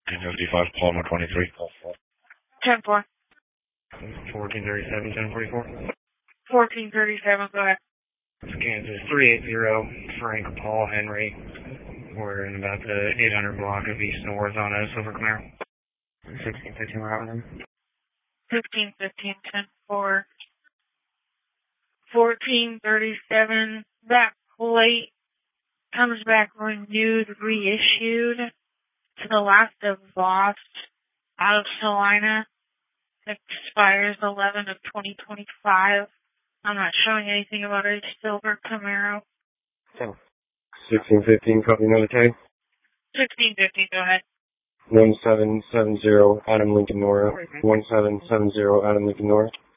55, Palmer 23. 10-4. 1437, 1044. 1437, go ahead. Kansas 380, Frank Paul Henry. We're in about the 800 block of East North on a Silver Camaro. 1615, we're out with him. 1515, 10-4. 1437, that plate comes back renewed, reissued to the last of Voss out of Salina. Expires 11 of 2025. I'm not showing anything about a silver Camaro. 1615, copy another tag. 1650, go ahead. 1770 Adam Lincoln Nora. 1770 Adam Lincoln Nora.